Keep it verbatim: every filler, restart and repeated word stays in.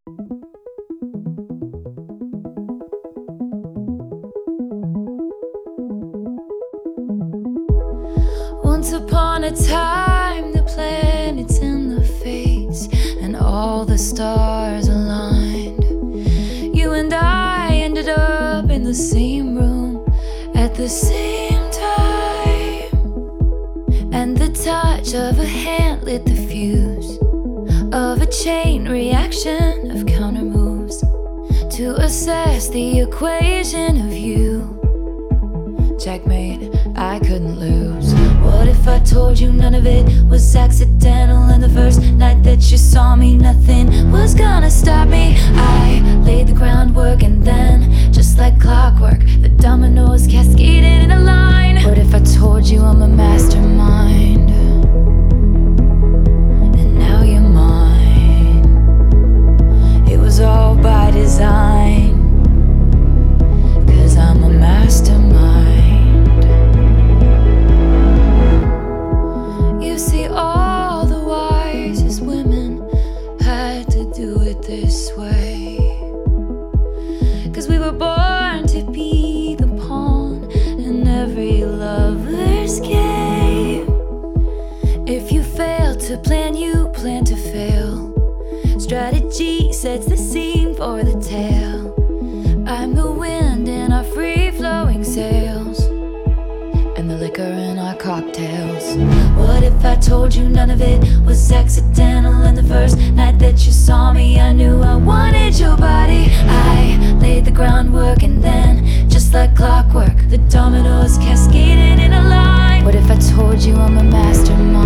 Once upon a time, the planets and the fates and all the stars aligned. You and I ended up in the same room at the same time, and the touch of a hand lit the fuse of a chain reaction of counter moves to assess the equation of you. Checkmate, I couldn't lose. What if I told you none of it was accidental, and the first night that you saw me nothing was gonna stop me? I laid the groundwork, and then, just like clockwork, the dominoes cascaded in a line. What if I told you I'm a mastermind, and now you're mine? It was all by design, 'cause I'm a mastermind. You see, all the wisest women had to do it this way, 'cause we were born to be the pawn in every lover's game. If you fail to plan, you plan to fail. Strategy sets the scene for the tale. I'm the wind in our free-flowing sails, and the liquor in our cocktails. What if I told you none of it was accidental, and the first night that you saw me I knew I wanted your body? I laid the groundwork, and then, just like clockwork, the dominoes cascaded in a line. What if I told you I'm a mastermind?